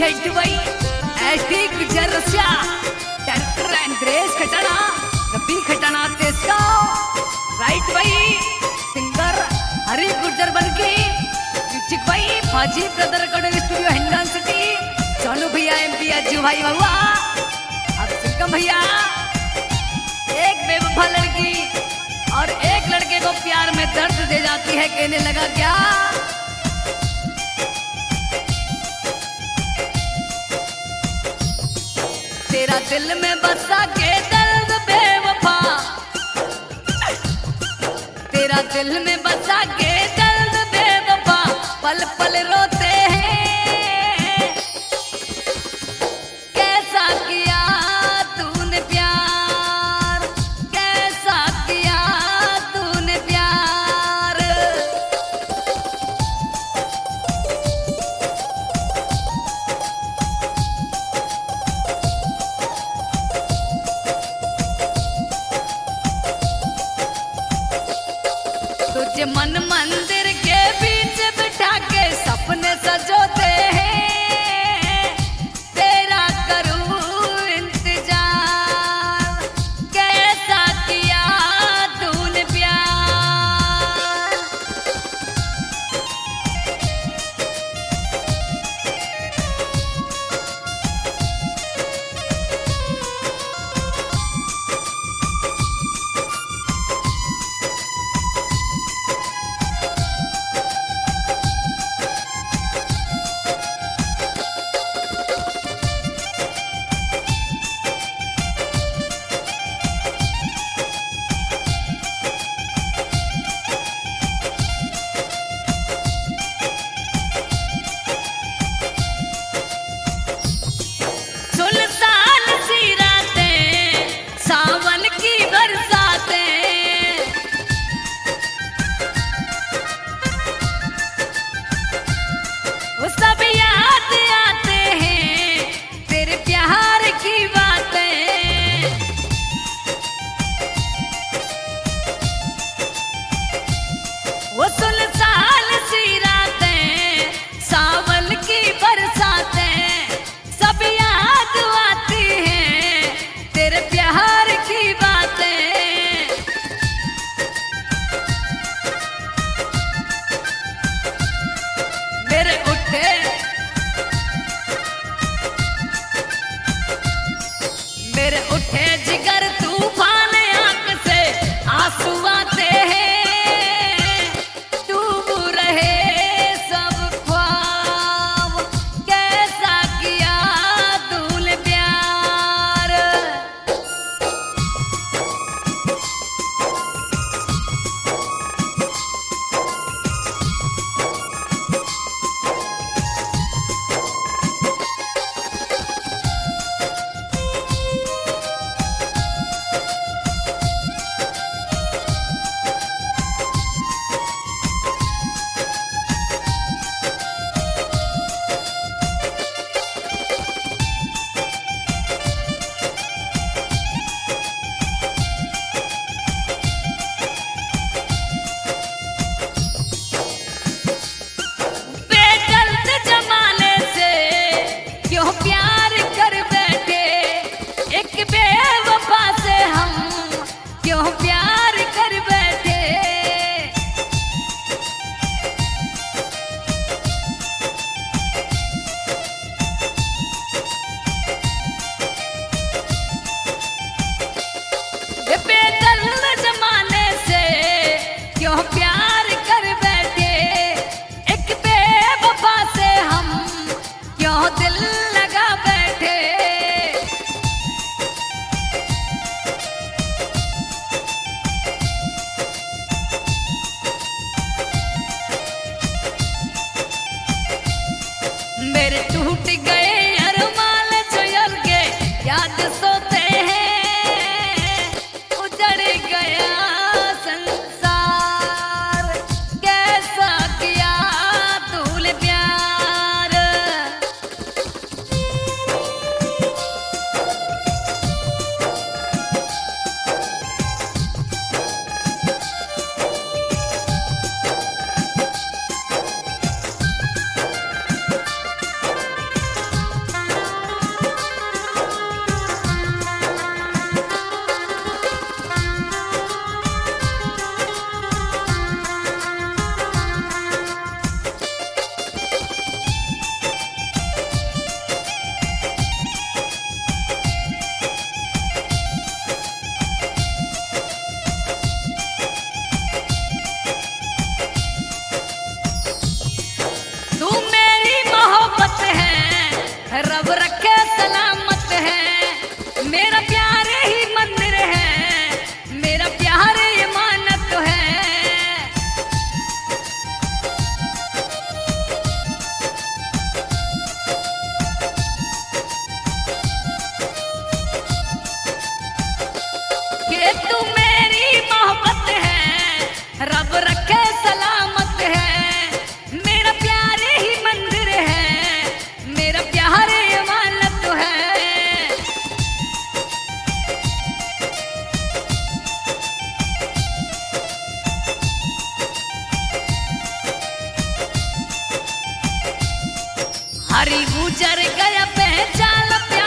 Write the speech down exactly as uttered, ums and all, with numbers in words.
Shetty by ST picture रशिया director अंद्रेस खटाना रबी खटाना तेजगाव write by singer Hari Gurjar बनके म्यूजिक बाई फाजी ब्रदर कड़े स्टूडियो हिंडन सिटी चालू भैया एमपी अज्जू भाई महुआ अब सिंकम भैया एक बेवफा लड़की और एक लड़के को प्यार में दर्द दे जाती है कहने लगा क्या तेरा दिल में बसा के दर्द बेवफा तेरा दिल में बसा के दर्द बेवफा पल पल रोते हैं कैसा किया तूने प्यार कैसा किया तूने प्यार तुझे मन मंदिर के बीच बिठा के सपने सजोते हैं तेरा करूं इंतजार कैसा किया तूने प्यार सुल्तान सी रातें सावन की बरसातें वो सब याद आते हैं तेरे प्यार की बातें वो सुल्तान सी रातें सावन की बरसातें सब याद आती हैं तेरे प्यार की बातें मेरे उठे मेरे उठे जिगर तूफान आंख से आंसू आते हैं डूब रहे सब ख्वाब कैसा किया तूने प्यार बेदर्द जमाने से क्यों प्यार कर बैठे एक बेवफा से हम क्यों प्यार कर बैठे ये बेदर्द जमाने से क्यों प्यार कर बैठे एक बेवफा से हम क्यों दिल लगा बैठे हरी गुजर गया पहचान